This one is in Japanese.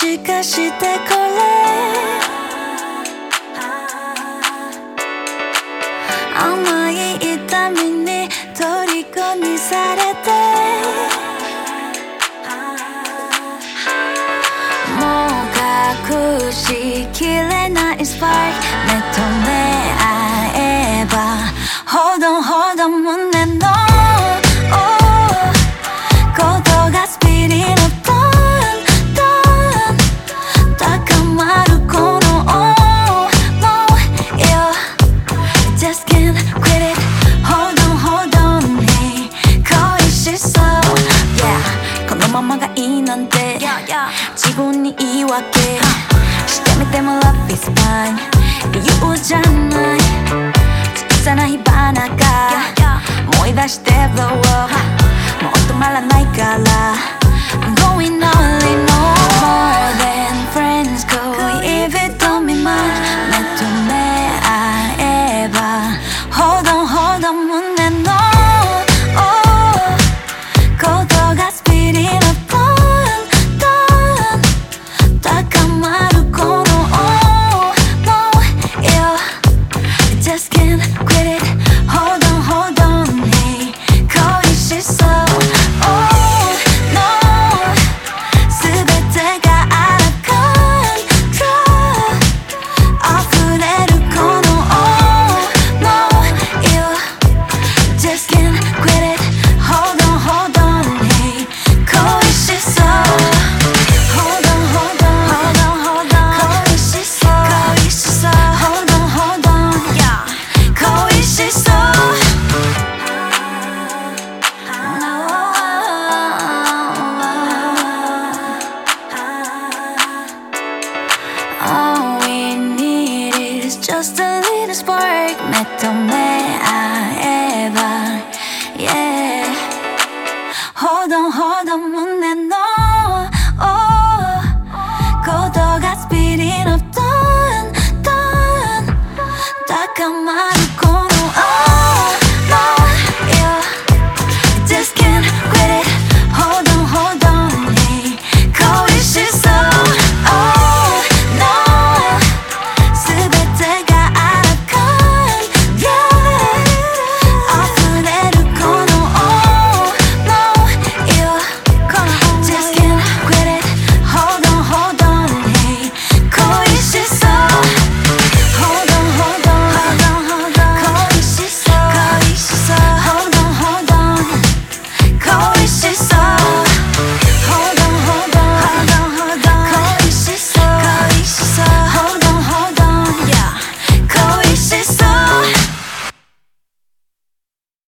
しかしてこれ甘い痛みに虜にされてもう隠しきれないスパーク目と目合えばほどほど胸のことがスピリットママがいいなんて自分に言い訳してみても Love is fine 理由じゃない小さな火花が燃え出して Blow up もう止まらないから I'm going all in more than friends 恋人未満目と目合えばほどほど胸のことがスピリットAll we need is just a little spark 目と目